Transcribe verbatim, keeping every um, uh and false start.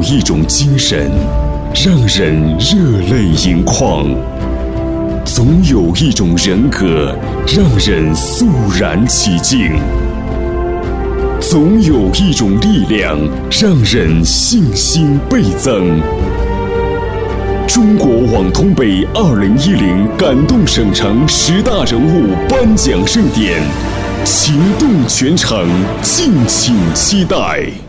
一种精神，让人热泪盈眶；总有一种人格，让人肃然起敬；总有一种力量，让人信心倍增。中国网通杯二零一零感动省城十大人物颁奖盛典，情动全城，敬请期待。